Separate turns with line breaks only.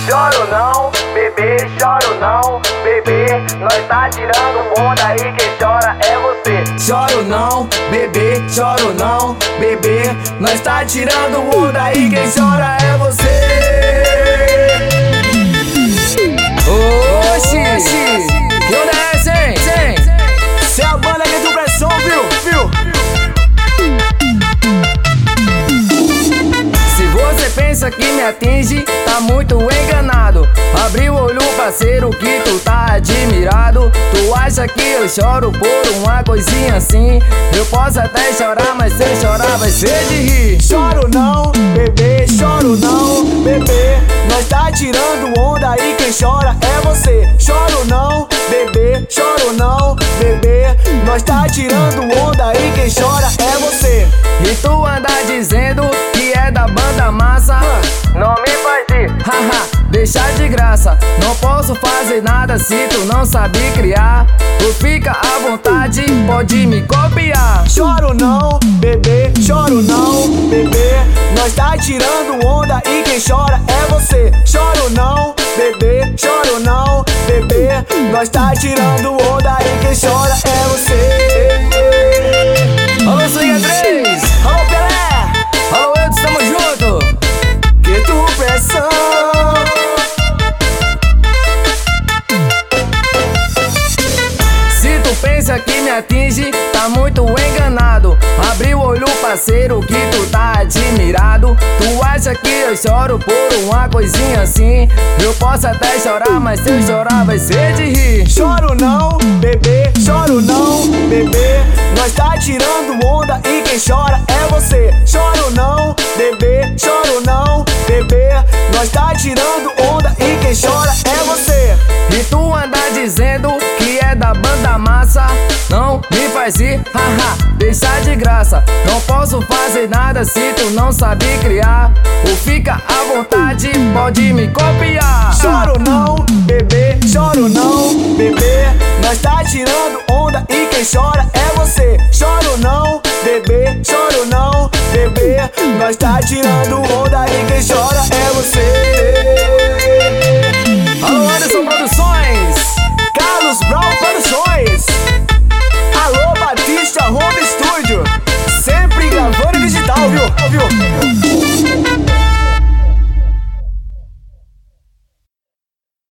Choro não, bebê, choro não, bebê. Nós tá tirando onda e quem chora é você.
Choro não, bebê, choro não, bebê. Nós tá tirando onda e quem chora é você. Oxi, que onda é essa, hein? Cê é a banda que do pressão, viu? Se você pensa que me atinge, tá muito enganado. Abre o olho, parceiro, que tu tá admirado. Tu acha que eu choro por uma coisinha assim? Eu posso até chorar, mas se eu chorar vai ser de rir. Choro não, bebê, choro não, bebê. Nós tá tirando onda e quem chora é você. Choro não, bebê, choro não, bebê. Nós tá tirando onda e quem chora é você. E tu anda dizendo que é da banda massa.
Não me faz ir,
Haha, deixa de graça. Não posso fazer nada se tu não sabe criar. Tu fica à vontade, pode me copiar. Choro não, bebê, choro não, bebê. Nós tá tirando onda e quem chora é você. Choro não, bebê, choro não, bebê. Nós tá tirando onda e quem chora é você. Alô, Swing 3, alô, Pelé, alô, Eudes, tamo junto. Que tu pressão. Se tu pensa que me atinge, tá muito enganado. Abre o olho, parceiro, que tu tá admirado. Tu acha que eu choro por uma coisinha assim? Eu posso até chorar, mas se eu chorar vai ser de rir. Choro não, bebê, choro não, bebê. Nós tá tirando onda e quem chora é você. Choro não, bebê, choro não, bebê. Nós tá tirando onda e quem chora é você. E tu anda dizendo que é da banda massa. Não me faz ir, haha, deixa de graça. Não posso fazer nada se tu não sabe criar. Ou fica à vontade, pode me copiar. Choro não, bebê, choro não, bebê. Nós tá tirando onda e quem chora é você. Choro não, bebê, choro não, bebê. Nós tá tirando onda e quem chora é você. Alô, Anderson Produções, Carlos Brown.